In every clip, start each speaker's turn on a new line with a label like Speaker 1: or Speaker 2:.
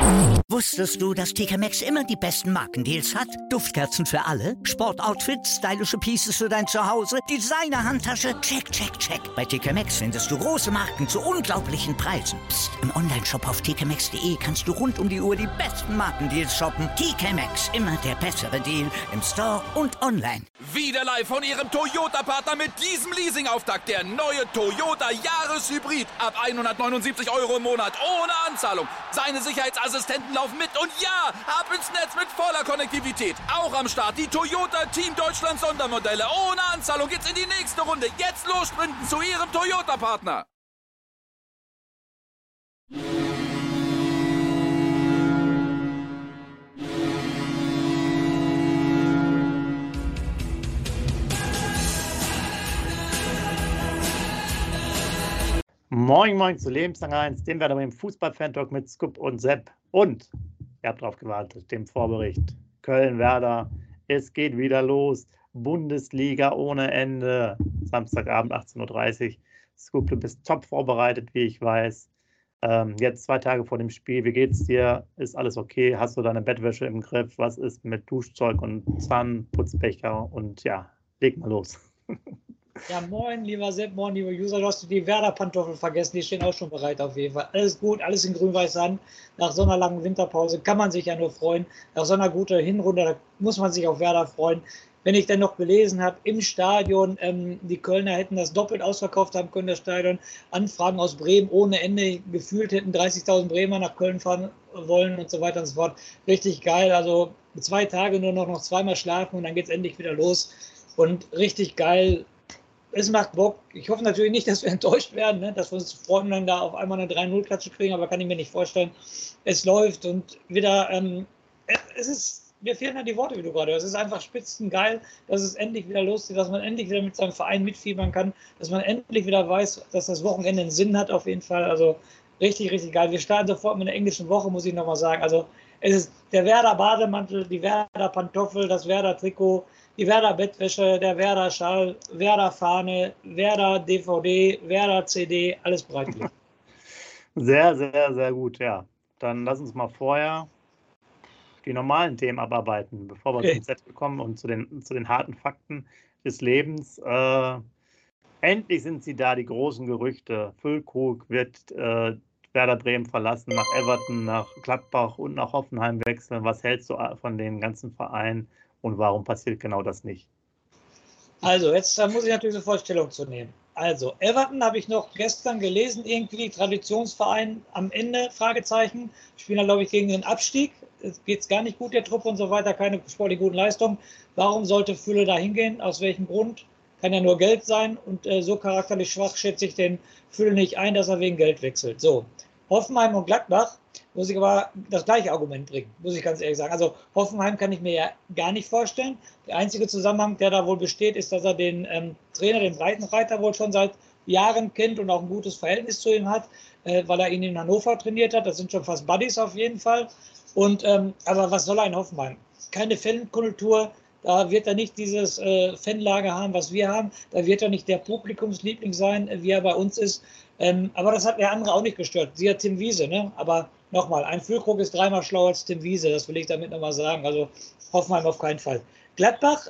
Speaker 1: Wusstest du, dass TK Maxx immer die besten Markendeals hat? Duftkerzen für alle, Sportoutfits, stylische Pieces für dein Zuhause, Designer-Handtasche, check, check, check. Bei TK Maxx findest du große Marken zu unglaublichen Preisen. Psst. Im Onlineshop auf tkmaxx.de kannst du rund um die Uhr die besten Markendeals shoppen. TK Maxx, immer der bessere Deal im Store und online.
Speaker 2: Wieder live von Ihrem Toyota-Partner mit diesem Leasing-Auftakt. Der neue Toyota Jahreshybrid. Ab 179 € im Monat. Ohne Anzahlung. Seine Sicherheitsassistenten laufen mit. Und ja, ab ins Netz mit voller Konnektivität. Auch am Start die Toyota Team Deutschland Sondermodelle. Ohne Anzahlung geht's in die nächste Runde. Jetzt los sprinten zu Ihrem Toyota-Partner.
Speaker 3: Moin, moin zu Lebenslang 1, dem werden wir im Fußball-Fan-Talk mit Scoop und Sepp. Und, ihr habt drauf gewartet, dem Vorbericht. Köln-Werder, es geht wieder los. Bundesliga ohne Ende. Samstagabend 18:30 Uhr. Scoop, du bist top vorbereitet, wie ich weiß. Jetzt 2 Tage vor dem Spiel. Wie geht's dir? Ist alles okay? Hast du deine Bettwäsche im Griff? Was ist mit Duschzeug und Zahnputzbecher? Und ja, leg mal los.
Speaker 4: Ja, moin, lieber Sepp, moin, lieber User. Du hast die Werder-Pantoffeln vergessen, die stehen auch schon bereit auf jeden Fall. Alles gut, alles in grün-weiß an. Nach so einer langen Winterpause kann man sich ja nur freuen. Nach so einer guten Hinrunde, da muss man sich auf Werder freuen. Wenn ich dann noch gelesen habe, im Stadion, die Kölner hätten das doppelt ausverkauft haben können, das Stadion. Anfragen aus Bremen ohne Ende. Gefühlt hätten 30.000 Bremer nach Köln fahren wollen und so weiter und so fort. Richtig geil. Also 2 Tage nur noch 2-mal schlafen und dann geht es endlich wieder los. Und richtig geil. Es macht Bock. Ich hoffe natürlich nicht, dass wir enttäuscht werden, ne? Dass wir uns freuen, dann da auf einmal eine 3-0-Klatsche kriegen, aber kann ich mir nicht vorstellen. Es läuft und wieder, mir fehlen dann die Worte, wie du gerade hörst. Es ist einfach spitzengeil, dass es endlich wieder losgeht, dass man endlich wieder mit seinem Verein mitfiebern kann, dass man endlich wieder weiß, dass das Wochenende einen Sinn hat auf jeden Fall. Also richtig, richtig geil. Wir starten sofort mit einer englischen Woche, muss ich nochmal sagen. Also es ist der Werder-Bademantel, die Werder-Pantoffel, das Werder-Trikot, die Werder-Bettwäsche, der Werder-Schal, Werder-Fahne, Werder-DVD, Werder-CD, alles bereit.
Speaker 3: Sehr, sehr, sehr gut, ja. Dann lass uns mal vorher die normalen Themen abarbeiten, bevor wir zum Set kommen und zu den harten Fakten des Lebens. Endlich sind sie da, die großen Gerüchte. Füllkrug wird Werder Bremen verlassen, nach Everton, nach Gladbach und nach Hoffenheim wechseln. Was hältst du von den ganzen Vereinen und warum passiert genau das nicht?
Speaker 4: Also, jetzt muss ich natürlich sofort Stellung zu nehmen. Also, Everton habe ich noch gestern gelesen, irgendwie Traditionsverein am Ende, Fragezeichen. Spielen da, glaube ich, gegen den Abstieg. Es geht gar nicht gut, der Truppe und so weiter, keine sportlich guten Leistungen. Warum sollte Fülle da hingehen? Aus welchem Grund? Kann ja nur Geld sein und so charakterlich schwach schätze ich den Fülle nicht ein, dass er wegen Geld wechselt. So, Hoffenheim und Gladbach muss ich aber das gleiche Argument bringen, muss ich ganz ehrlich sagen. Also Hoffenheim kann ich mir ja gar nicht vorstellen. Der einzige Zusammenhang, der da wohl besteht, ist, dass er den Trainer, den Breitenreiter, wohl schon seit Jahren kennt und auch ein gutes Verhältnis zu ihm hat, weil er ihn in Hannover trainiert hat. Das sind schon fast Buddies auf jeden Fall. Und aber was soll er in Hoffenheim? Keine Fankultur. Da wird er nicht dieses Fanlager haben, was wir haben. Da wird er nicht der Publikumsliebling sein, wie er bei uns ist. Aber das hat der andere auch nicht gestört. Sie hat Tim Wiese, ne? Aber nochmal, ein Füllkrug ist 3-mal schlauer als Tim Wiese. Das will ich damit nochmal sagen. Also Hoffenheim auf keinen Fall. Gladbach,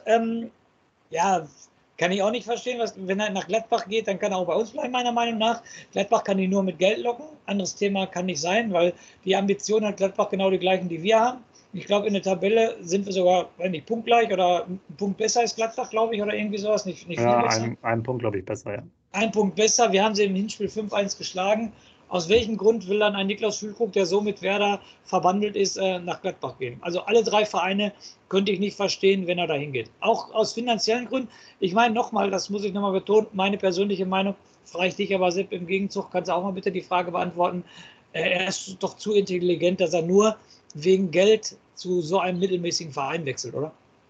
Speaker 4: ja, kann ich auch nicht verstehen. Wenn er nach Gladbach geht, dann kann er auch bei uns bleiben, meiner Meinung nach. Gladbach kann ihn nur mit Geld locken. Anderes Thema kann nicht sein, weil die Ambitionen hat Gladbach genau die gleichen, die wir haben. Ich glaube, in der Tabelle sind wir sogar, wenn nicht punktgleich oder ein Punkt besser ist Gladbach, glaube ich, oder irgendwie sowas. Nicht
Speaker 3: ja, ein Punkt, glaube ich, besser, ja.
Speaker 4: Ein Punkt besser. Wir haben sie im Hinspiel 5-1 geschlagen. Aus welchem Grund will dann ein Niklas Füllkrug, der so mit Werder verbandelt ist, nach Gladbach gehen? Also alle 3 Vereine könnte ich nicht verstehen, wenn er da hingeht. Auch aus finanziellen Gründen. Ich meine nochmal, das muss ich nochmal betonen, meine persönliche Meinung, frage ich dich aber, Sepp, im Gegenzug, kannst du auch mal bitte die Frage beantworten. Er ist doch zu intelligent, dass er nur wegen Geld zu so einem mittelmäßigen Verein wechselt, oder?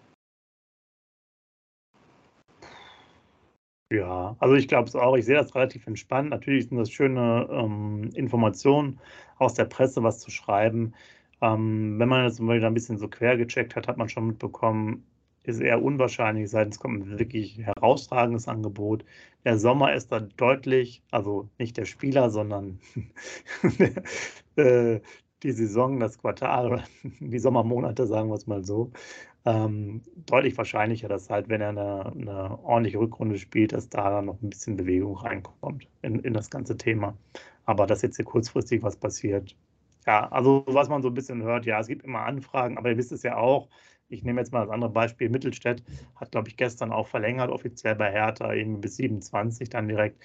Speaker 3: Ja, also ich glaube es auch. Ich sehe das relativ entspannt. Natürlich sind das schöne Informationen aus der Presse, was zu schreiben. Wenn man das mal wieder ein bisschen so quer gecheckt hat, hat man schon mitbekommen, ist eher unwahrscheinlich, seitens kommt ein wirklich herausragendes Angebot. Der Sommer ist da deutlich, also nicht der Spieler, sondern die Saison, das Quartal oder die Sommermonate, sagen wir es mal so, deutlich wahrscheinlicher, dass halt, wenn er eine ordentliche Rückrunde spielt, dass da dann noch ein bisschen Bewegung reinkommt in das ganze Thema. Aber dass jetzt hier kurzfristig was passiert, ja, also was man so ein bisschen hört, ja, es gibt immer Anfragen, aber ihr wisst es ja auch, ich nehme jetzt mal das andere Beispiel, Mittelstädt hat, glaube ich, gestern auch verlängert, offiziell bei Hertha, irgendwie bis 27 dann direkt.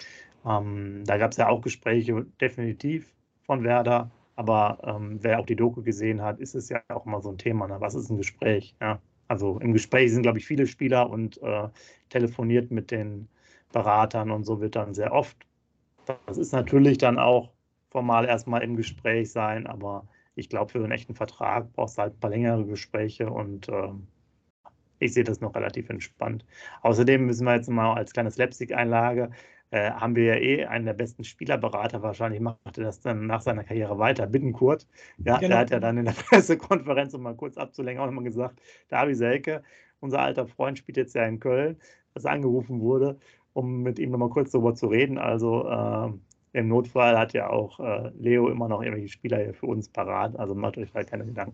Speaker 3: Da gab es ja auch Gespräche, definitiv von Werder, aber wer auch die Doku gesehen hat, ist es ja auch immer so ein Thema, ne? Was ist ein Gespräch? Ja? Also im Gespräch sind, glaube ich, viele Spieler und telefoniert mit den Beratern und so wird dann sehr oft. Das ist natürlich dann auch formal erstmal im Gespräch sein, aber ich glaube, für einen echten Vertrag brauchst du halt ein paar längere Gespräche und ich sehe das noch relativ entspannt. Außerdem müssen wir jetzt mal als kleine Slapstick-Einlage, haben wir ja einen der besten Spielerberater, wahrscheinlich macht er das dann nach seiner Karriere weiter, Bittencourt. Ja, genau. Der hat ja dann in der Pressekonferenz, um mal kurz abzulenken, auch nochmal gesagt, Davi Selke, unser alter Freund, spielt jetzt ja in Köln, dass angerufen wurde, um mit ihm nochmal kurz darüber zu reden. Also im Notfall hat ja auch Leo immer noch irgendwelche Spieler hier für uns parat, also macht euch halt keine Gedanken.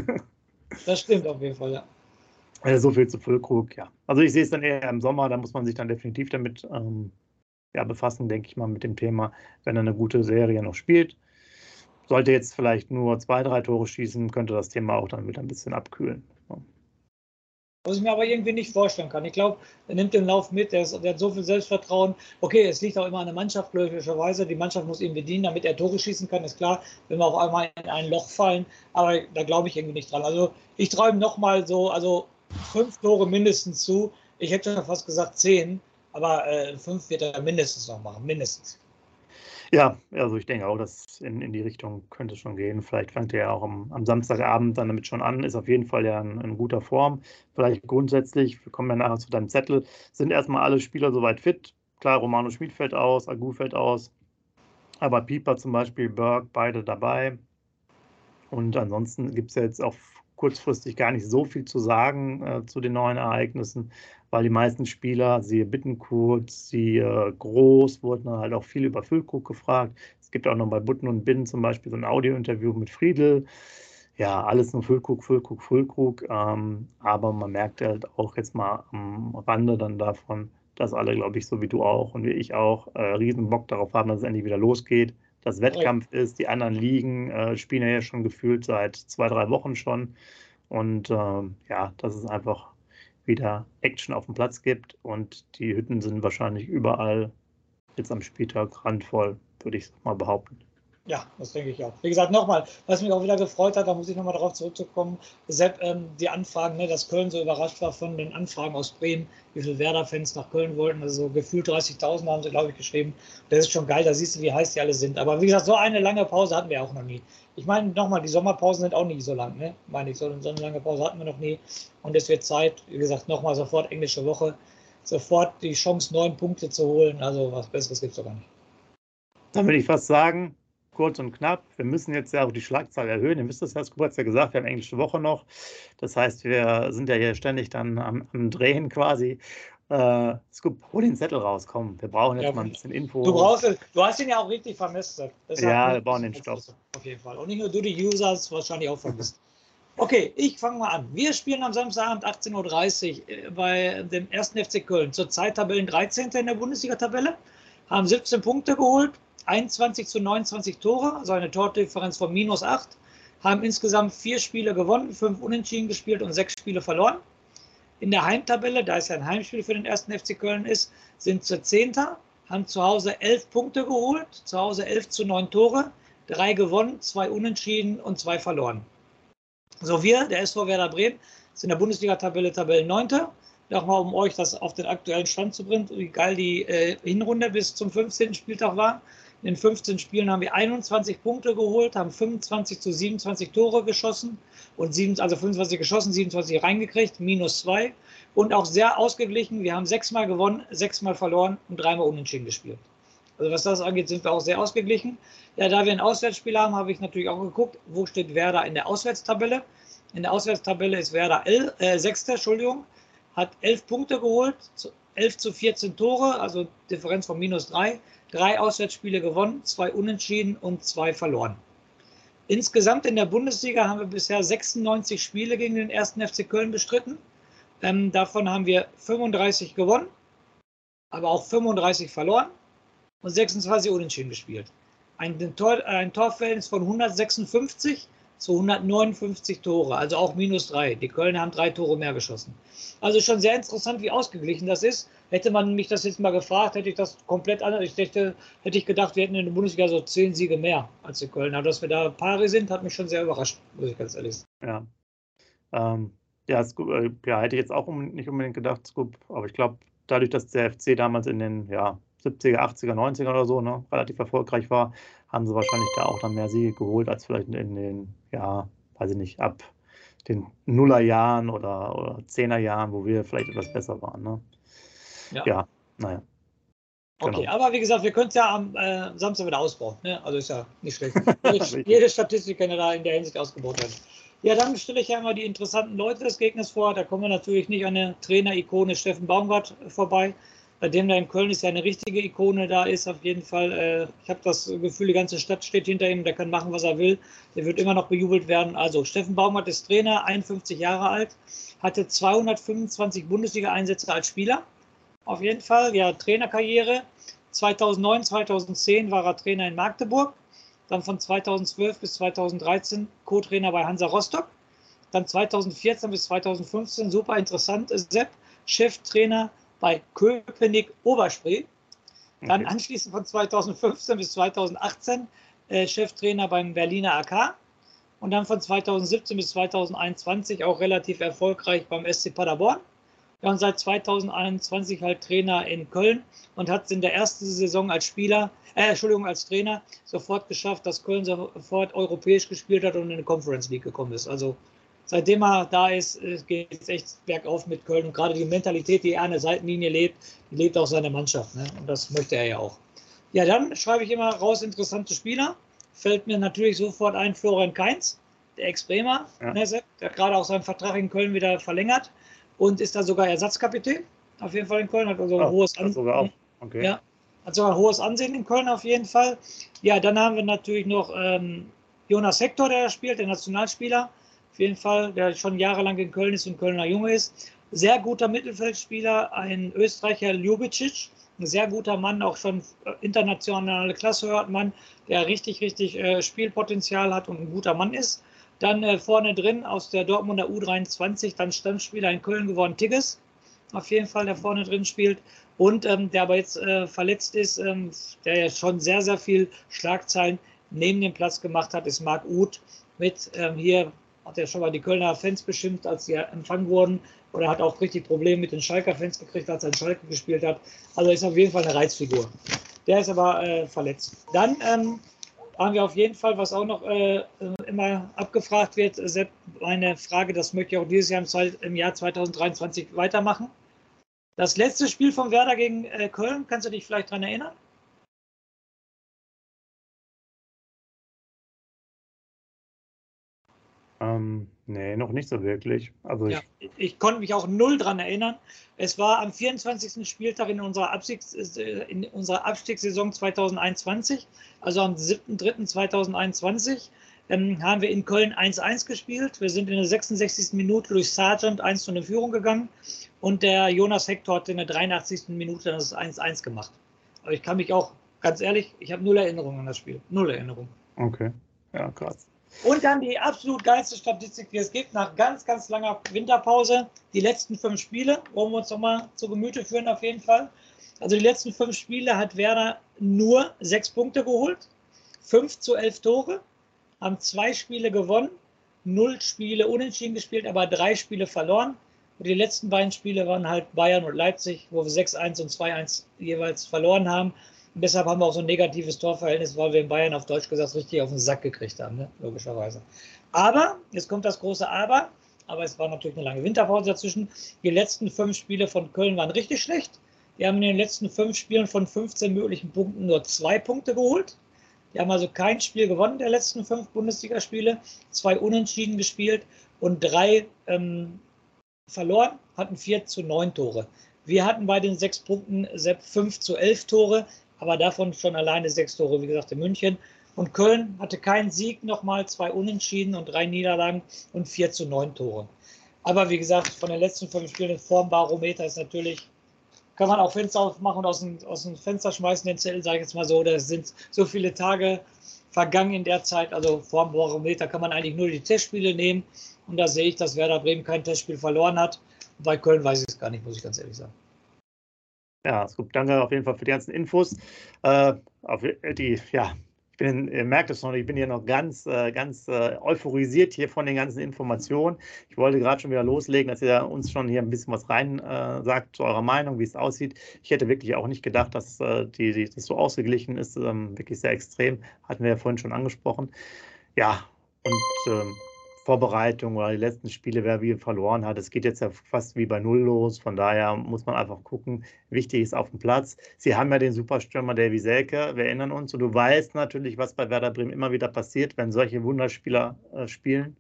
Speaker 4: Das stimmt auf jeden Fall, ja.
Speaker 3: So viel zu Füllkrug, ja. Also ich sehe es dann eher im Sommer, da muss man sich dann definitiv damit befassen, denke ich mal, mit dem Thema, wenn er eine gute Serie noch spielt. Sollte jetzt vielleicht nur 2, 3 Tore schießen, könnte das Thema auch dann wieder ein bisschen abkühlen. Ja.
Speaker 4: Was ich mir aber irgendwie nicht vorstellen kann. Ich glaube, er nimmt den Lauf mit, der hat so viel Selbstvertrauen. Okay, es liegt auch immer an der Mannschaft, logischerweise. Die Mannschaft muss ihn bedienen, damit er Tore schießen kann, ist klar, wenn wir auf einmal in ein Loch fallen. Aber da glaube ich irgendwie nicht dran. Also ich träume nochmal so, also 5 Tore mindestens zu. Ich hätte schon fast gesagt 10, aber 5 wird er mindestens noch machen, mindestens.
Speaker 3: Ja, also ich denke auch, dass in die Richtung könnte es schon gehen. Vielleicht fängt er ja auch am Samstagabend dann damit schon an, ist auf jeden Fall ja in guter Form. Vielleicht grundsätzlich, wir kommen ja nachher zu deinem Zettel, sind erstmal alle Spieler soweit fit. Klar, Romano Schmid fällt aus, Agu fällt aus, aber Pieper zum Beispiel, Berg, beide dabei. Und ansonsten gibt es ja jetzt auch kurzfristig gar nicht so viel zu sagen zu den neuen Ereignissen, weil die meisten Spieler, siehe Bittencourt, siehe Groß, wurden dann halt auch viel über Füllkrug gefragt. Es gibt auch noch bei Butten und Binnen zum Beispiel so ein Audio-Interview mit Friedl. Ja, alles nur Füllkrug, Füllkrug, Füllkrug. Aber man merkt halt auch jetzt mal am Rande dann davon, dass alle, glaube ich, so wie du auch und wie ich auch, riesen Bock darauf haben, dass es endlich wieder losgeht. Das Wettkampf ist, die anderen Ligen spielen ja schon gefühlt seit 2, 3 Wochen schon. Und ja, dass es einfach wieder Action auf dem Platz gibt. Und die Hütten sind wahrscheinlich überall jetzt am Spieltag randvoll, würde ich mal behaupten.
Speaker 4: Ja, das denke ich auch. Wie gesagt, nochmal, was mich auch wieder gefreut hat, da muss ich nochmal darauf zurückzukommen, Sepp, die Anfragen, ne, dass Köln so überrascht war von den Anfragen aus Bremen, wie viele Werder-Fans nach Köln wollten, also gefühlt 30.000 haben sie, glaube ich, geschrieben. Das ist schon geil, da siehst du, wie heiß die alle sind. Aber wie gesagt, so eine lange Pause hatten wir auch noch nie. Ich meine, nochmal, die Sommerpausen sind auch nicht so lang, ne? Meine ich, so eine lange Pause hatten wir noch nie. Und es wird Zeit, wie gesagt, nochmal sofort englische Woche, sofort die Chance, 9 Punkte zu holen. Also was Besseres gibt es doch gar nicht.
Speaker 3: Dann würde ich fast sagen, kurz und knapp, wir müssen jetzt ja auch die Schlagzahl erhöhen. Ihr wisst das, Herr Scoop hat es ja gesagt, wir haben englische Woche noch. Das heißt, wir sind ja hier ständig dann am Drehen quasi. Scoop, hol den Zettel raus, komm. Wir brauchen jetzt mal ein bisschen Info.
Speaker 4: Du hast ihn ja auch richtig vermisst.
Speaker 3: Ja, wir brauchen den Stopp.
Speaker 4: Auf jeden Fall. Und nicht nur du, die User, hast wahrscheinlich auch vermisst. Okay, ich fange mal an. Wir spielen am Samstagabend 18.30 Uhr bei dem 1. FC Köln. Zurzeit Tabellen 13. in der Bundesliga-Tabelle. Haben 17 Punkte geholt. 21:29 Tore, also eine Tordifferenz von -8, haben insgesamt 4 Spiele gewonnen, 5 Unentschieden gespielt und 6 Spiele verloren. In der Heimtabelle, da es ja ein Heimspiel für den 1. FC Köln ist, sind sie 10., haben zu Hause 11 Punkte geholt, zu Hause 11:9 Tore, 3 gewonnen, 2 Unentschieden und 2 verloren. So, wir, der SV Werder Bremen, sind in der Bundesliga-Tabelle Tabellen-9. Nochmal, um euch das auf den aktuellen Stand zu bringen, wie geil die Hinrunde bis zum 15. Spieltag war. In den 15 Spielen haben wir 21 Punkte geholt, haben 25:27 Tore geschossen und 25 geschossen, 27 reingekriegt, -2 und auch sehr ausgeglichen. Wir haben 6-mal gewonnen, 6-mal verloren und 3-mal unentschieden gespielt. Also was das angeht, sind wir auch sehr ausgeglichen. Ja, da wir ein Auswärtsspiel haben, habe ich natürlich auch geguckt, wo steht Werder in der Auswärtstabelle. In der Auswärtstabelle ist Werder 6. Hat 11 Punkte geholt, 11:14 Tore, also Differenz von -3. 3 Auswärtsspiele gewonnen, 2 unentschieden und 2 verloren. Insgesamt in der Bundesliga haben wir bisher 96 Spiele gegen den 1. FC Köln bestritten. Davon haben wir 35 gewonnen, aber auch 35 verloren und 26 unentschieden gespielt. Ein Torverhältnis von 156 zu 159 Tore, also auch -3. Die Kölner haben 3 Tore mehr geschossen. Also schon sehr interessant, wie ausgeglichen das ist. Hätte man mich das jetzt mal gefragt, hätte ich das komplett anders. Hätte ich gedacht, wir hätten in der Bundesliga so 10 Siege mehr als die Kölner. Dass wir da pari sind, hat mich schon sehr überrascht, muss ich ganz ehrlich sagen.
Speaker 3: Ja. Hätte ich jetzt auch nicht unbedingt gedacht, Scoop, aber ich glaube, dadurch, dass der FC damals in den 70er, 80er, 90er oder so relativ erfolgreich war, haben sie wahrscheinlich da auch dann mehr Siege geholt, als vielleicht in den, weiß ich nicht, ab den Nullerjahren oder 10er-Jahren, wo wir vielleicht etwas besser waren. Ne? Ja, naja.
Speaker 4: Okay,
Speaker 3: Genau.
Speaker 4: aber wie gesagt, wir können es ja am Samstag wieder ausbauen. Ne? Also ist ja nicht schlecht. Jede Statistik kann ja da in der Hinsicht ausgebaut werden. Ja, dann stelle ich ja immer die interessanten Leute des Gegners vor. Da kommen wir natürlich nicht an der Trainer-Ikone Steffen Baumgart vorbei. Bei dem da in Köln ist ja eine richtige Ikone da ist, auf jeden Fall. Ich habe das Gefühl, die ganze Stadt steht hinter ihm, der kann machen, was er will. Der wird immer noch bejubelt werden. Also Steffen Baumgart ist Trainer, 51 Jahre alt, hatte 225 Bundesliga-Einsätze als Spieler. Auf jeden Fall, ja, Trainerkarriere. 2009, 2010 war er Trainer in Magdeburg. Dann von 2012 bis 2013 Co-Trainer bei Hansa Rostock. Dann 2014 bis 2015, super interessant, Sepp, Cheftrainer bei Köpenick Oberspree. Dann anschließend von 2015 bis 2018 Cheftrainer beim Berliner AK. Und dann von 2017 bis 2021 auch relativ erfolgreich beim SC Paderborn. Ja, und seit 2021 halt Trainer in Köln und hat es in der ersten Saison als Trainer sofort geschafft, dass Köln sofort europäisch gespielt hat und in die Conference League gekommen ist. Also seitdem er da ist, geht es echt bergauf mit Köln. Und gerade die Mentalität, die er an der Seitenlinie lebt, die lebt auch seine Mannschaft. Ne? Und das möchte er ja auch. Ja, dann schreibe ich immer raus interessante Spieler. Fällt mir natürlich sofort ein Florian Kainz, der Ex-Bremer, der hat gerade auch seinen Vertrag in Köln wieder verlängert und ist da sogar Ersatzkapitän. Auf jeden Fall in Köln, hat also ein hohes Ansehen. Okay. Ja, hat sogar ein hohes Ansehen in Köln auf jeden Fall. Ja, dann haben wir natürlich noch Jonas Hector, der spielt, der Nationalspieler. Auf jeden Fall, der schon jahrelang in Köln ist und Kölner Junge ist. Sehr guter Mittelfeldspieler, ein Österreicher Ljubicic, ein sehr guter Mann, auch schon internationale Klasse hört man, der richtig Spielpotenzial hat und ein guter Mann ist. Dann vorne drin aus der Dortmunder U23, dann Stammspieler in Köln geworden, Tigges, auf jeden Fall, der vorne drin spielt. Und der aber jetzt verletzt ist, der ja schon sehr, sehr viel Schlagzeilen neben dem Platz gemacht hat, ist Marc Uth mit hier. Hat er schon mal die Kölner Fans beschimpft, als sie empfangen wurden. Oder hat auch richtig Probleme mit den Schalker Fans gekriegt, als er in Schalke gespielt hat. Also ist auf jeden Fall eine Reizfigur. Der ist aber verletzt. Dann haben wir auf jeden Fall, was auch noch immer abgefragt wird, Sepp, eine Frage, das möchte ich auch dieses Jahr im Jahr 2023 weitermachen. Das letzte Spiel von Werder gegen Köln, kannst du dich vielleicht daran erinnern?
Speaker 3: Nee, noch nicht so wirklich. Also
Speaker 4: ja, ich konnte mich auch null daran erinnern. Es war am 24. Spieltag in unserer Abstiegssaison 2021, also am 7.3.2021, haben wir in Köln 1-1 gespielt. Wir sind in der 66. Minute durch Sargent 1 in Führung gegangen und der Jonas Hector hat in der 83. Minute das 1-1 gemacht. Aber ich kann mich auch, ganz ehrlich, ich habe null Erinnerungen an das Spiel. Null Erinnerung.
Speaker 3: Okay, ja, krass.
Speaker 4: Und dann die absolut geilste Statistik, die es gibt, nach ganz, ganz langer Winterpause. Die letzten 5 Spiele, wollen wir uns nochmal zu Gemüte führen auf jeden Fall. Also die letzten 5 Spiele hat Werder nur 6 Punkte geholt, 5-11 Tore, haben 2 Spiele gewonnen, 0 Spiele unentschieden gespielt, aber 3 Spiele verloren. Und die letzten beiden Spiele waren halt Bayern und Leipzig, wo wir 6-1 und 2-1 jeweils verloren haben. Und deshalb haben wir auch so ein negatives Torverhältnis, weil wir in Bayern auf Deutsch gesagt richtig auf den Sack gekriegt haben, ne? Logischerweise. Aber, jetzt kommt das große Aber es war natürlich eine lange Winterpause dazwischen. Die letzten 5 Spiele von Köln waren richtig schlecht. Die haben in den letzten 5 Spielen von 15 möglichen Punkten nur 2 Punkte geholt. Die haben also kein Spiel gewonnen der letzten 5 Bundesligaspiele, 2 Unentschieden gespielt und 3 verloren, hatten 4-9 Tore. Wir hatten bei den 6 Punkten 5-11 Tore, aber davon schon alleine 6 Tore, wie gesagt, in München. Und Köln hatte keinen Sieg, nochmal 2 Unentschieden und 3 Niederlagen und 4:9 Tore. Aber wie gesagt, von den letzten 5 Spielen im Formbarometer ist natürlich, kann man auch Fenster aufmachen und aus dem Fenster schmeißen, den Zettel, sage ich jetzt mal so. Da sind so viele Tage vergangen in der Zeit. Also Formbarometer kann man eigentlich nur die Testspiele nehmen. Und da sehe ich, dass Werder Bremen kein Testspiel verloren hat. Bei Köln weiß ich es gar nicht, muss ich ganz ehrlich sagen.
Speaker 3: Ja, super. Danke auf jeden Fall für die ganzen Infos. Ihr merkt es noch, ich bin hier noch ganz euphorisiert hier von den ganzen Informationen. Ich wollte gerade schon wieder loslegen, dass ihr uns schon hier ein bisschen was rein sagt zu eurer Meinung, wie es aussieht. Ich hätte wirklich auch nicht gedacht, dass das so ausgeglichen ist, wirklich sehr extrem. Hatten wir ja vorhin schon angesprochen. Ja, und Vorbereitung oder die letzten Spiele, wer wie verloren hat. Es geht jetzt ja fast wie bei Null los. Von daher muss man einfach gucken. Wichtig ist auf dem Platz. Sie haben ja den Superstürmer Davy Selke, wir erinnern uns. Und du weißt natürlich, was bei Werder Bremen immer wieder passiert, wenn solche Wunderspieler spielen.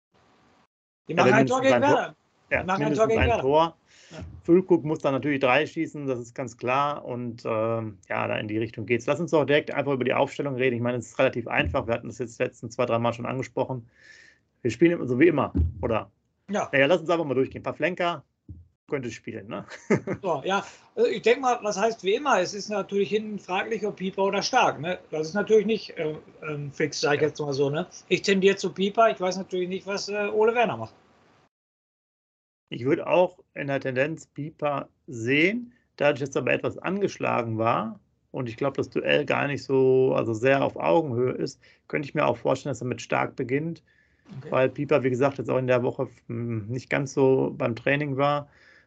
Speaker 4: Die machen ein Tor gegen Werder.
Speaker 3: Ja, mindestens ein Tor. Ja. Füllkrug muss dann natürlich 3 schießen, das ist ganz klar. Und da in die Richtung geht's. Lass uns doch direkt einfach über die Aufstellung reden. Ich meine, es ist relativ einfach. Wir hatten das jetzt die letzten 2-3 Mal schon angesprochen. Wir spielen immer so wie immer, oder?
Speaker 4: Ja.
Speaker 3: Naja, lass uns einfach mal durchgehen. Pavlenka könnte spielen, ne?
Speaker 4: So, ja, ich denke mal, was heißt wie immer? Es ist natürlich hinten fraglich, ob Pieper oder Stark. Ne? Das ist natürlich nicht fix, sage ich jetzt mal so. Ne? Ich tendiere zu Pieper. Ich weiß natürlich nicht, was Ole Werner macht.
Speaker 3: Ich würde auch in der Tendenz Pieper sehen, dadurch, dass er aber etwas angeschlagen war und ich glaube, das Duell gar nicht so, also sehr auf Augenhöhe ist, könnte ich mir auch vorstellen, dass er mit Stark beginnt. Okay. Weil Pieper, wie gesagt, jetzt auch in der Woche nicht ganz so beim Training war.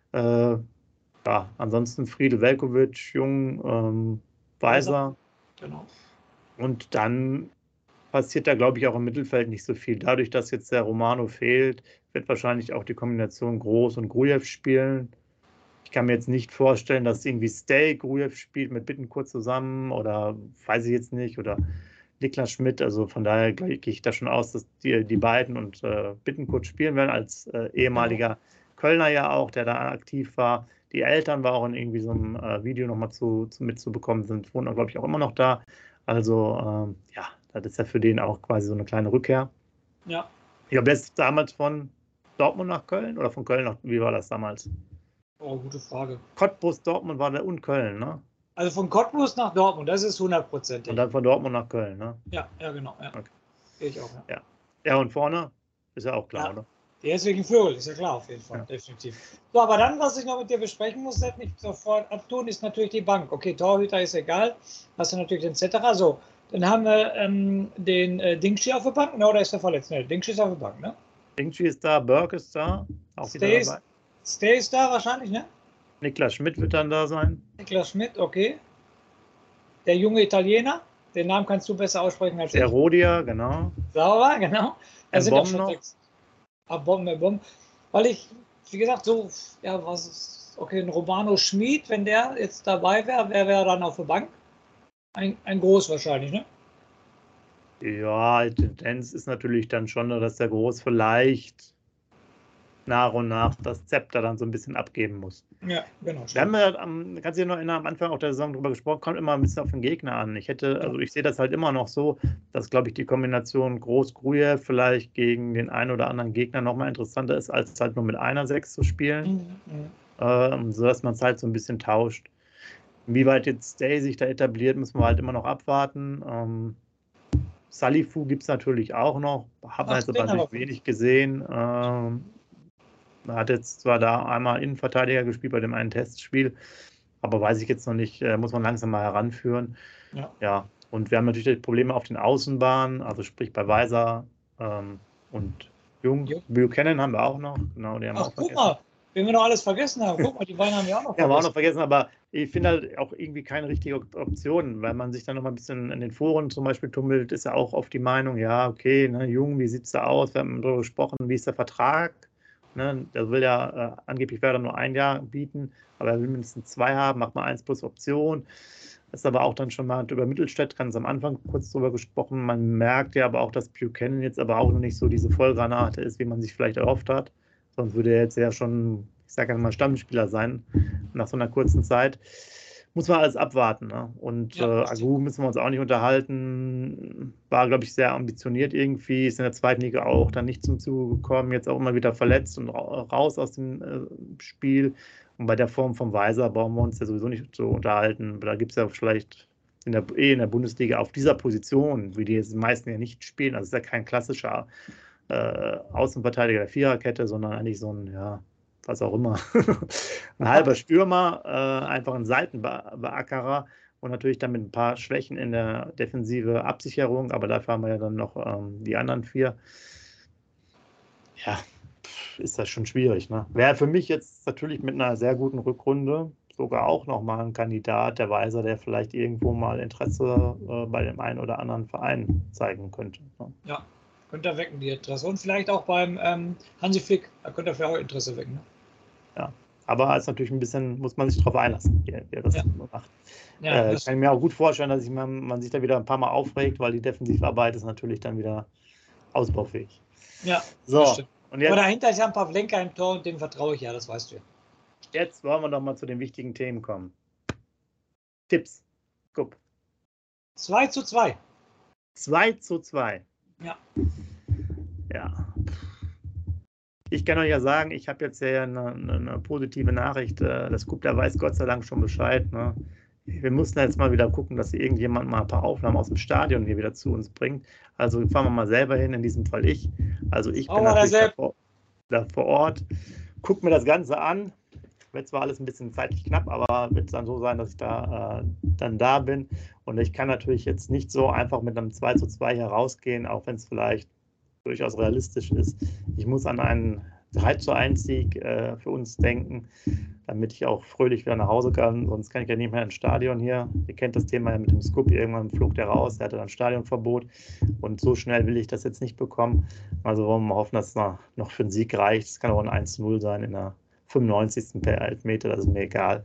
Speaker 3: Ansonsten Friedel Veljković, Jung, Weiser.
Speaker 4: Genau.
Speaker 3: Und dann passiert da, glaube ich, auch im Mittelfeld nicht so viel. Dadurch, dass jetzt der Romano fehlt, wird wahrscheinlich auch die Kombination Groß und Grujew spielen. Ich kann mir jetzt nicht vorstellen, dass irgendwie Stay Grujew spielt mit Bittencourt zusammen oder weiß ich jetzt nicht, oder Niklas Schmidt, also von daher gehe ich da schon aus, dass die beiden und Bittencourt spielen werden, als ehemaliger Kölner ja auch, der da aktiv war. Die Eltern waren auch in irgendwie so einem Video nochmal mitzubekommen, wohnen, glaube ich, auch immer noch da. Also, das ist ja für den auch quasi so eine kleine Rückkehr.
Speaker 4: Ja.
Speaker 3: Ich glaube, der ist damals von Dortmund nach Köln oder von Köln nach, wie war das damals?
Speaker 4: Oh, gute Frage.
Speaker 3: Cottbus, Dortmund war der und Köln, ne?
Speaker 4: Also von Cottbus nach Dortmund, das ist 100%.
Speaker 3: Und dann von Dortmund nach Köln, ne?
Speaker 4: Ja, genau. Ja. Okay. Sehe ich auch, ja.
Speaker 3: Ja, und vorne ist ja auch klar, oder?
Speaker 4: Der ist wegen Vögel, ist ja klar, auf jeden Fall, definitiv. So, aber dann, was ich noch mit dir besprechen muss, nicht sofort abtun, ist natürlich die Bank. Okay, Torhüter ist egal, hast du natürlich den Zetterer. So, dann haben wir den Dingschi auf der Bank, ne, oder ist der verletzt? Ne, Dingschi ist auf der Bank, ne?
Speaker 3: Dingschi ist da, Burke ist da, auch wieder dabei.
Speaker 4: Stay ist da wahrscheinlich, ne?
Speaker 3: Niklas Schmidt wird dann da sein.
Speaker 4: Niklas Schmidt, okay. Der junge Italiener, den Namen kannst du besser aussprechen als ich.
Speaker 3: Der Rodia, genau.
Speaker 4: Sauber, genau. Da sind auch schon
Speaker 3: noch.
Speaker 4: 6. Bomben. Weil ich, wie gesagt, so, ja, was ist, okay, ein Romano Schmid, wenn der jetzt dabei wäre, wer wäre dann auf der Bank? Ein Groß wahrscheinlich, ne?
Speaker 3: Ja, die Tendenz ist natürlich dann schon, dass der Groß vielleicht nach und nach das Zepter dann so ein bisschen abgeben muss.
Speaker 4: Ja, genau.
Speaker 3: Wir haben ja, kannst du dich noch erinnern, am Anfang auch der Saison drüber gesprochen, kommt immer ein bisschen auf den Gegner an. Ich sehe das halt immer noch so, dass, glaube ich, die Kombination Groß-Grujew vielleicht gegen den einen oder anderen Gegner nochmal interessanter ist, als halt nur mit einer 6 zu spielen, sodass man es halt so ein bisschen tauscht. Inwieweit jetzt Stay sich da etabliert, müssen wir halt immer noch abwarten. Salifu gibt es natürlich auch noch, hat man jetzt aber natürlich wenig gesehen. Er hat jetzt zwar da einmal Innenverteidiger gespielt bei dem einen Testspiel, aber weiß ich jetzt noch nicht, muss man langsam mal heranführen. Ja. Und wir haben natürlich Probleme auf den Außenbahnen, also sprich bei Weiser und Jung. Buchanan haben wir auch noch. Genau, die haben auch
Speaker 4: vergessen. Guck mal, wenn wir noch alles vergessen haben. Guck mal, die beiden haben wir auch noch vergessen.
Speaker 3: Ja, haben wir auch noch vergessen, aber ich finde halt auch irgendwie keine richtige Option, weil man sich dann noch mal ein bisschen in den Foren zum Beispiel tummelt, ist ja auch oft die Meinung, ja, okay, ne, Jung, wie sieht es da aus? Wir haben darüber gesprochen, wie ist der Vertrag? Ne, der will ja angeblich Werder nur 1 Jahr bieten, aber er will mindestens 2 haben, macht mal 1 plus Option. Das ist aber auch dann schon mal über Mittelstädt, ganz am Anfang kurz drüber gesprochen. Man merkt ja aber auch, dass Buchanan jetzt aber auch noch nicht so diese Vollgranate ist, wie man sich vielleicht erhofft hat. Sonst würde er jetzt ja schon, ich sage mal, Stammspieler sein nach so einer kurzen Zeit. muss man alles abwarten. Ne? Und Agu müssen wir uns auch nicht unterhalten. War, glaube ich, sehr ambitioniert irgendwie. Ist in der zweiten Liga auch dann nicht zum Zuge gekommen. Jetzt auch immer wieder verletzt und raus aus dem Spiel. Und bei der Form vom Weiser brauchen wir uns ja sowieso nicht so unterhalten. Da gibt es ja vielleicht in der Bundesliga auf dieser Position, wie die jetzt die meisten ja nicht spielen. Also es ist ja kein klassischer Außenverteidiger der Viererkette, sondern eigentlich so ein, was auch immer, ein halber Stürmer, einfach ein Seitenbeackerer und natürlich dann mit ein paar Schwächen in der defensive Absicherung, aber dafür haben wir ja dann noch die anderen 4. Ja, ist das schon schwierig. Ne? Wäre für mich jetzt natürlich mit einer sehr guten Rückrunde sogar auch nochmal ein Kandidat, der Weiser, der vielleicht irgendwo mal Interesse bei dem einen oder anderen Verein zeigen könnte. Ne?
Speaker 4: Ja, könnte er wecken, die Interesse. Und vielleicht auch beim Hansi Flick, da könnte er vielleicht auch Interesse wecken. Ne?
Speaker 3: Ja, aber es ist natürlich ein bisschen, muss man sich darauf einlassen, wie er das macht. Ja, ich kann mir auch gut vorstellen, dass man sich da wieder ein paar Mal aufregt, weil die Defensivarbeit ist natürlich dann wieder ausbaufähig.
Speaker 4: Ja,
Speaker 3: so. Und jetzt,
Speaker 4: aber dahinter ist ja ein Pavlenka im Tor und dem vertraue ich ja, das weißt du ja.
Speaker 3: Jetzt wollen wir doch mal zu den wichtigen Themen kommen. Tipps. Guck.
Speaker 4: 2:2.
Speaker 3: 2:2.
Speaker 4: Ja.
Speaker 3: Ja. Ich kann euch ja sagen, ich habe jetzt ja eine positive Nachricht. Das Scoop, der weiß Gott sei Dank schon Bescheid. Ne? Wir mussten jetzt mal wieder gucken, dass irgendjemand mal ein paar Aufnahmen aus dem Stadion hier wieder zu uns bringt. Also fahren wir mal selber hin, in diesem Fall ich. Also ich bin natürlich da vor Ort. Guck mir das Ganze an. Wird zwar alles ein bisschen zeitlich knapp, aber wird es dann so sein, dass ich dann da bin. Und ich kann natürlich jetzt nicht so einfach mit einem 2:2 hier rausgehen, auch wenn es vielleicht durchaus realistisch ist. Ich muss an einen 3:1-Sieg für uns denken, damit ich auch fröhlich wieder nach Hause kann. Sonst kann ich ja nicht mehr ins Stadion hier. Ihr kennt das Thema ja mit dem Scoop. Irgendwann flog der raus, der hatte dann Stadionverbot. Und so schnell will ich das jetzt nicht bekommen. Also wollen wir mal hoffen, dass es noch für einen Sieg reicht. Es kann auch ein 1:0 sein in der 95. per Elfmeter, das ist mir egal.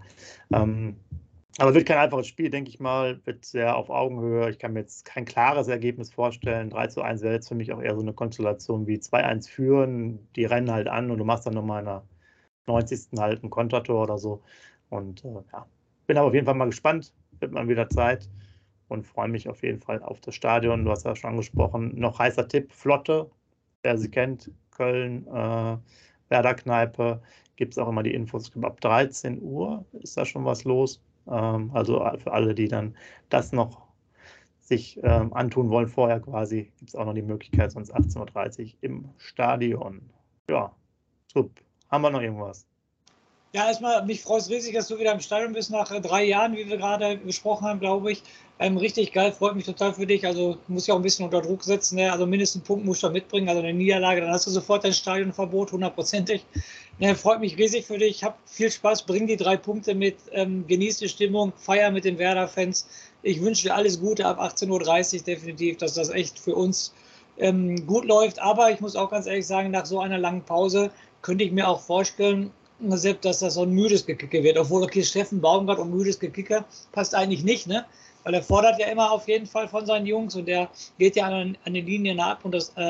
Speaker 3: Aber wird kein einfaches Spiel, denke ich mal, wird sehr auf Augenhöhe. Ich kann mir jetzt kein klares Ergebnis vorstellen. 3:1 wäre jetzt für mich auch eher so eine Konstellation wie 2:1 führen, die rennen halt an und du machst dann nochmal in der 90. halt ein Kontertor oder so. Und bin aber auf jeden Fall mal gespannt, wird mal wieder Zeit und freue mich auf jeden Fall auf das Stadion. Du hast ja schon angesprochen, noch heißer Tipp, Flotte, wer sie kennt, Köln, Werder-Kneipe, gibt es auch immer die Infos, ab 13 Uhr ist da schon was los. Also für alle, die dann das noch sich antun wollen vorher quasi, gibt es auch noch die Möglichkeit, sonst 18:30 Uhr im Stadion. Ja, super. Haben wir noch irgendwas?
Speaker 4: Ja, erstmal, mich freut es riesig, dass du wieder im Stadion bist nach 3 Jahren, wie wir gerade besprochen haben, glaube ich. Richtig geil, freut mich total für dich. Also muss ich auch ein bisschen unter Druck setzen. Ne? Also mindestens einen Punkt musst du da mitbringen. Also eine Niederlage, dann hast du sofort dein Stadionverbot, 100%. Ne, freut mich riesig für dich. Hab viel Spaß, bring die 3 Punkte mit, genieß die Stimmung, feier mit den Werder-Fans. Ich wünsche dir alles Gute ab 18:30 Uhr definitiv, dass das echt für uns gut läuft. Aber ich muss auch ganz ehrlich sagen, nach so einer langen Pause könnte ich mir auch vorstellen, Sepp, dass das so ein müdes Gekicke wird. Obwohl, okay, Steffen Baumgart und müdes Gekicke passt eigentlich nicht, ne? Weil er fordert ja immer auf jeden Fall von seinen Jungs und der geht ja an der Linie ab und das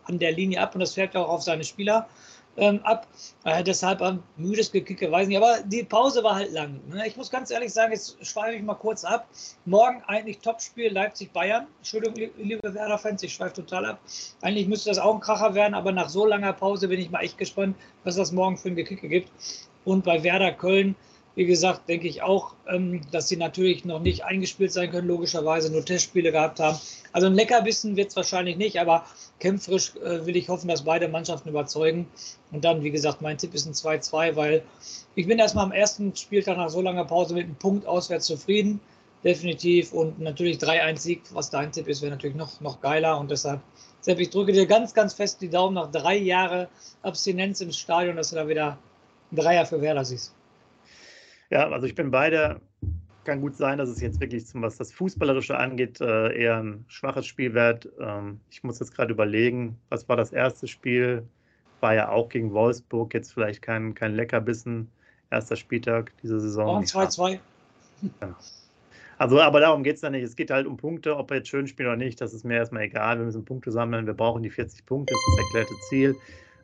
Speaker 4: fährt ja auch auf seine Spieler ab. Deshalb ein müdes Gekicke, weiß nicht. Aber die Pause war halt lang. Ne? Ich muss ganz ehrlich sagen, jetzt schweife ich mal kurz ab. Morgen eigentlich Topspiel Leipzig-Bayern. Entschuldigung, liebe Werder-Fans, ich schweife total ab. Eigentlich müsste das auch ein Kracher werden, aber nach so langer Pause bin ich mal echt gespannt, was das morgen für ein Gekicke gibt. Und bei Werder Köln, wie gesagt, denke ich auch, dass sie natürlich noch nicht eingespielt sein können, logischerweise nur Testspiele gehabt haben. Also ein Leckerbissen wird es wahrscheinlich nicht, aber kämpferisch will ich hoffen, dass beide Mannschaften überzeugen. Und dann, wie gesagt, mein Tipp ist ein 2:2, weil ich bin erstmal am ersten Spieltag nach so langer Pause mit einem Punkt auswärts zufrieden, definitiv. Und natürlich 3:1-Sieg, was dein Tipp ist, wäre natürlich noch geiler. Und deshalb, Sepp, ich drücke dir ganz, ganz fest die Daumen nach 3 Jahren Abstinenz im Stadion, dass du da wieder ein Dreier für Werder siehst.
Speaker 3: Ja, also ich bin beide. Kann gut sein, dass es jetzt wirklich, was das Fußballerische angeht, eher ein schwaches Spiel wird. Ich muss jetzt gerade überlegen, was war das erste Spiel? War ja auch gegen Wolfsburg, jetzt vielleicht kein Leckerbissen. Erster Spieltag diese Saison.
Speaker 4: 2:2.
Speaker 3: Ja. Also, aber darum geht es ja nicht. Es geht halt um Punkte, ob wir jetzt schön spielen oder nicht. Das ist mir erstmal egal. Wir müssen Punkte sammeln. Wir brauchen die 40 Punkte, das ist das erklärte Ziel.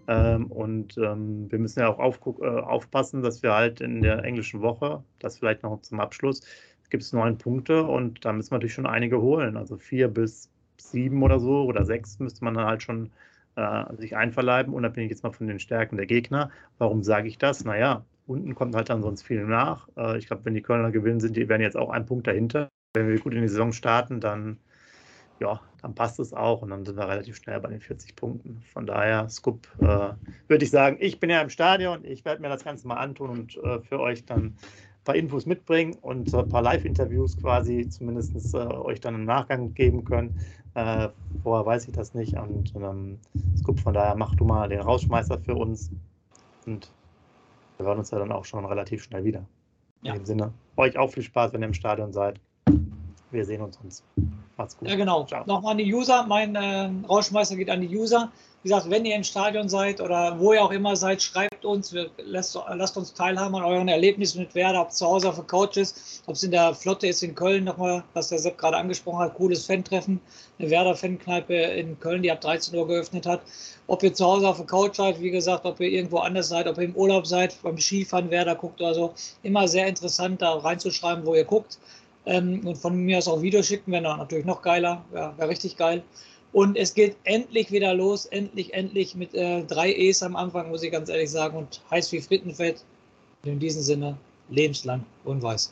Speaker 3: Wir müssen ja auch aufpassen, dass wir halt in der englischen Woche, das vielleicht noch zum Abschluss, gibt es 9 Punkte und da müssen wir natürlich schon einige holen. Also 4 bis 7 oder so oder 6 müsste man dann halt schon sich einverleiben, unabhängig jetzt mal von den Stärken der Gegner. Warum sage ich das? Naja, unten kommt halt dann sonst viel nach. Ich glaube, wenn die Kölner gewinnen, die werden jetzt auch 1 Punkt dahinter. Wenn wir gut in die Saison starten, dann passt es auch und dann sind wir relativ schnell bei den 40 Punkten. Von daher, Scoop, würde ich sagen, ich bin ja im Stadion, ich werde mir das Ganze mal antun und für euch dann ein paar Infos mitbringen und ein paar Live-Interviews quasi zumindest euch dann im Nachgang geben können. Vorher weiß ich das nicht und Scoop, von daher mach du mal den Rausschmeißer für uns und wir hören uns ja dann auch schon relativ schnell wieder. Ja. In dem Sinne, euch auch viel Spaß, wenn ihr im Stadion seid. Wir sehen uns sonst. Macht's gut.
Speaker 4: Ja, genau. Ciao. Nochmal an die User. Mein Rauschmeißer geht an die User. Wie gesagt, wenn ihr im Stadion seid oder wo ihr auch immer seid, schreibt uns. Lasst uns teilhaben an euren Erlebnissen mit Werder, ob es zu Hause auf der Couch ist, ob es in der Flotte ist in Köln, nochmal, was der Sepp gerade angesprochen hat, cooles Fan-Treffen, eine Werder-Fankneipe in Köln, die ab 13 Uhr geöffnet hat. Ob ihr zu Hause auf der Couch seid, wie gesagt, ob ihr irgendwo anders seid, ob ihr im Urlaub seid, beim Skifahren Werder guckt oder so. Immer sehr interessant, da reinzuschreiben, wo ihr guckt. Und von mir aus auch Videos schicken, wäre natürlich noch geiler, wäre richtig geil. Und es geht endlich wieder los, endlich mit 3 E's am Anfang, muss ich ganz ehrlich sagen, und heiß wie Frittenfett. In diesem Sinne, lebenslang und weiß.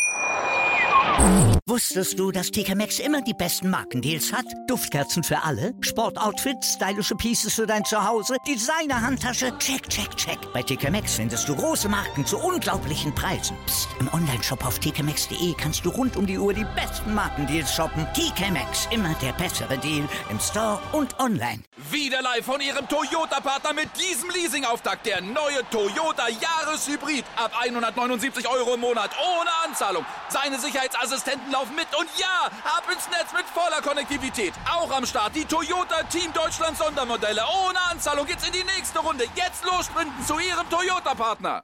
Speaker 1: Wusstest du, dass TK Maxx immer die besten Markendeals hat? Duftkerzen für alle, Sportoutfits, stylische Pieces für dein Zuhause, Designer-Handtasche, check. Bei TK Maxx findest du große Marken zu unglaublichen Preisen. Psst. Im Onlineshop auf tkmaxx.de kannst du rund um die Uhr die besten Markendeals shoppen. TK Maxx, immer der bessere Deal im Store und online.
Speaker 2: Wieder live von ihrem Toyota-Partner mit diesem Leasing-Auftakt. Der neue Toyota Jahreshybrid. Ab 179 € im Monat ohne Anzahlung. Seine Sicherheitsassistenten laufen mit und ja, ab ins Netz mit voller Konnektivität. Auch am Start die Toyota Team Deutschland Sondermodelle. Ohne Anzahlung geht's in die nächste Runde. Jetzt los sprinten zu ihrem Toyota-Partner.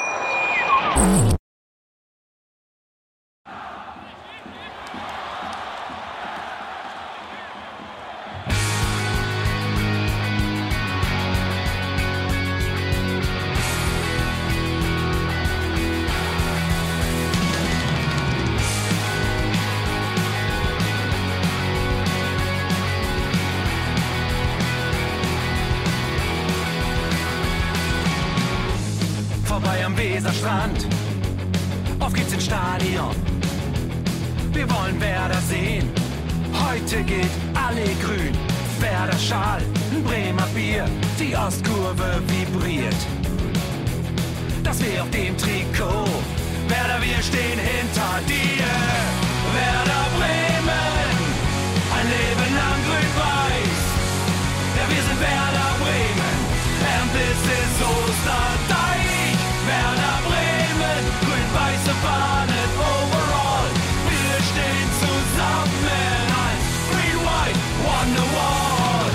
Speaker 5: Vorbei am Weserstrand, auf geht's ins Stadion. Wir wollen Werder sehen, heute geht alle grün. Werder Schal, ein Bremer Bier, die Ostkurve vibriert. Das weh auf dem Trikot, Werder, wir stehen hinter dir. Werder Bremen, ein Leben lang grün-weiß. Ja, wir sind Werder Bremen, and this is Osterdeich. Werder Bremen, grün-weiße Fahnen overall. Wir stehen zusammen als Green-White Wonderwall.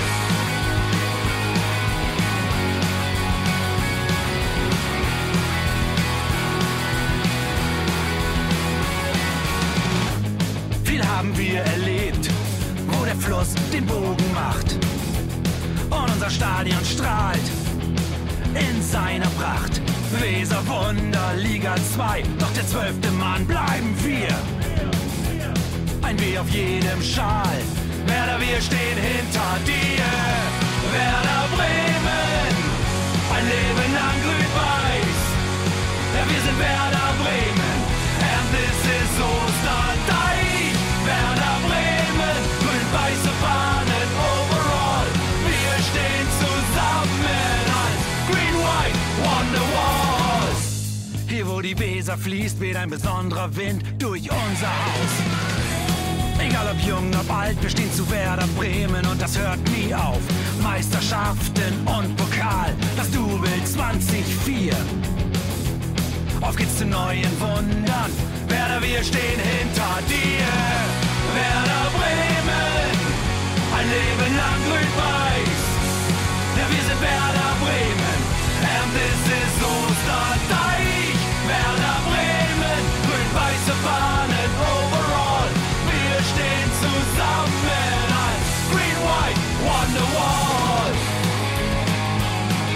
Speaker 5: Viel haben wir erlebt, wo der Fluss den Bogen macht. Und unser Stadion strahlt in seiner Pracht. Weser Wunder, Liga 2, doch der 12. Mann bleiben wir. Ein W auf jedem Schal, Werder, wir stehen hinter dir. Werder Bremen, ein Leben lang grün-weiß. Ja, wir sind Werder Bremen, and this is Osterdeich. Werder Bremen, grün-weiße Fahnen overall. Wir stehen zusammen als Green-White Wonderwalls. Hier wo die Weser fließt, weht ein besonderer Wind durch unser Haus. Egal ob jung, ob alt, wir stehen zu Werder Bremen und das hört nie auf. Meisterschaften und Pokal, das Double 2004. Auf geht's zu neuen Wundern, Werder, wir stehen hinter dir. Werder Bremen, ein Leben lang grün-weiß. Ja, wir sind Werder Bremen, and this is Osterdeich. Werder Bremen, grün-weiße Fahnen overall. Wir stehen zusammen als Green-White Wonderwall.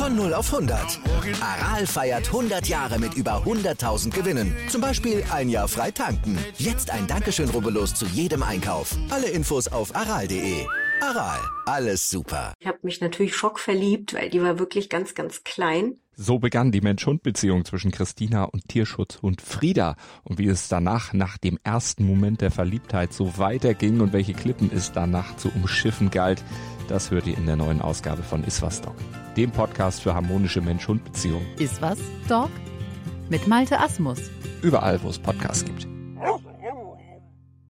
Speaker 6: Von 0 auf 100. Aral feiert 100 Jahre mit über 100.000 Gewinnen. Zum Beispiel ein Jahr frei tanken. Jetzt ein Dankeschön, rubbellos zu jedem Einkauf. Alle Infos auf aral.de. Aral, alles super.
Speaker 7: Ich habe mich natürlich schockverliebt, weil die war wirklich ganz, ganz klein.
Speaker 8: So begann die Mensch-Hund-Beziehung zwischen Christina und Tierschutzhund Frieda. Und wie es danach, nach dem ersten Moment der Verliebtheit, so weiterging und welche Klippen es danach zu umschiffen galt, das hört ihr in der neuen Ausgabe von Iswas Dog, dem Podcast für harmonische Mensch-Hund-Beziehungen.
Speaker 9: Iswas Dog? Mit Malte Asmus.
Speaker 8: Überall, wo es Podcasts gibt.